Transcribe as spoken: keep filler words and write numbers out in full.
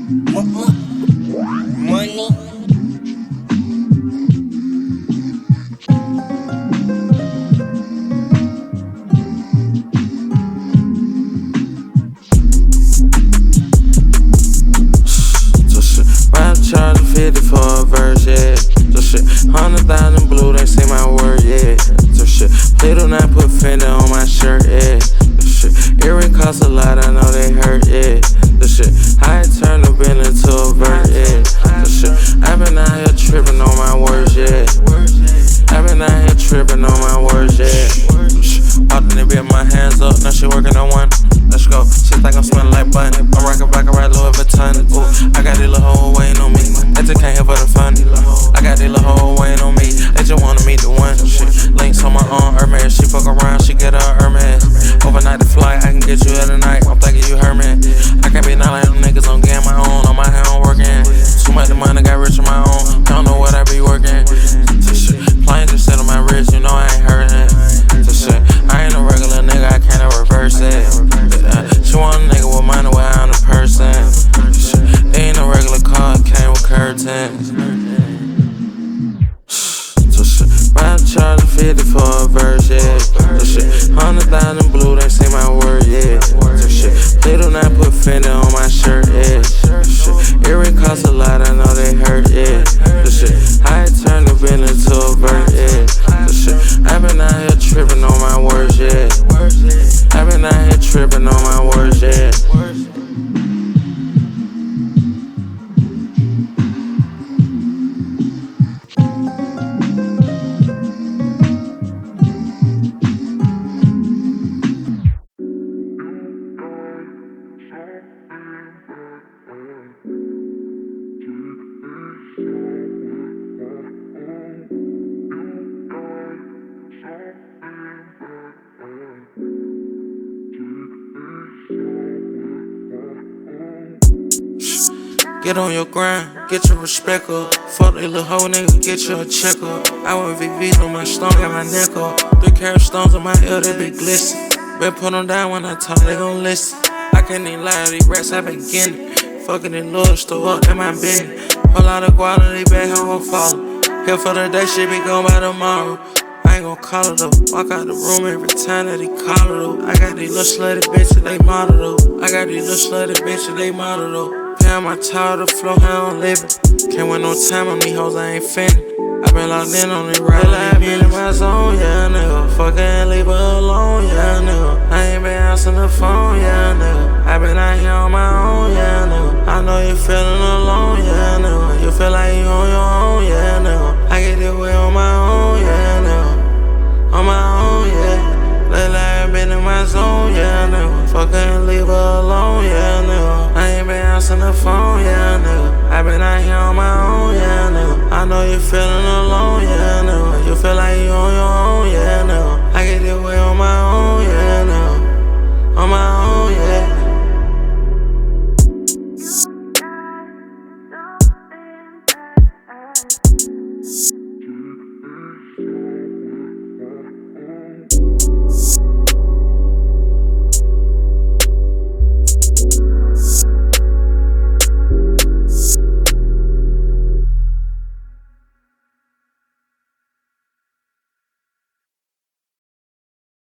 Money. So shit, why charge fifty for a verse, yeah. So shit, hundred thousand blue, they say my word, yeah. So shit, please do not put Fender on my shirt, yeah. So shit, earring costs a lot, I know they hurt, yeah. So shit, I turn the bill into a verse, yeah. So shit, I been out here tripping on my words, yeah. I been out here tripping on my words, yeah. Walked in the bed, my hands up, now she working on one. Let's go. She think I'm smelling like bun. I'm rockin' back and right Louis Vuitton. Ooh, I got these little hoes waiting on me. They just can't help but the fun. I got these little hoes waiting on me. They just wanna meet the one. Shit. Links on my arm, Hermes. She fuck around, she get her Hermes. Overnight the flight, I can get you at the night. I'm thinking you heard me. I can't be not like them niggas on getting my own. On my hand, I'm working. Too much the money, got rich on my own. Don't know what I be working. Shit. Plain just sit on my wrist, you know I ain't hurting. Shit. I ain't a regular nigga, I can't reverse it. Uh, she want a nigga with money without a person. Shit. Ain't a regular car, it came with curtains. So shit, why charge fifty for a verse, yeah. So shit, hundred thousand blue, they say my word, yeah. So shit, they do not put Fender on my shirt, yeah. So shit, earring costs a lot, I know they hurt, yeah. So shit, I turn the bill into a verse, yeah. So shit, I been out here tripping on my words, yeah. I been out here tripping on my words, yeah. Get on your grind, get your respect up. Fuck that little hoe nigga, get you a check up. I want V Vs on my stone, got my neck up. Three carat stones on my ear, they be glisten. Been put them down when I talk, they gon' listen. I can't even lie to these rats, I been getting it. Fucking in Lord store up, in my business. Whole lot of quality, back home gon' follow. Here for the day, shit be gone by tomorrow. I ain't gon' call it though. Walk out the room every time that he call it though. I got these little slutty bitches, they model though. I got these little slutty bitches, they model though. Pound my towel to the floor, how I'm living. Can't wait no time on these hoes, I ain't finna. I been locked in on it, right? Like been in my zone, yeah, nigga. Fuckin' leave her alone, yeah, nigga. I ain't been answering the phone, yeah, nigga. I been out here on my own, yeah, nigga. I know you feeling alone, yeah, nigga. You feel like you on your own, yeah, nigga. I get this way on my own, yeah, nigga. On my own, yeah. Lately I been in my zone, yeah, nigga. Fuckin' leave her alone, yeah, nigga. I ain't been answering the phone, yeah, nigga. I been out here on my own, yeah, nigga. I know you feeling alone, yeah, nigga. You feel like you on your own, yeah, nigga. I get this way on my own, yeah, nigga.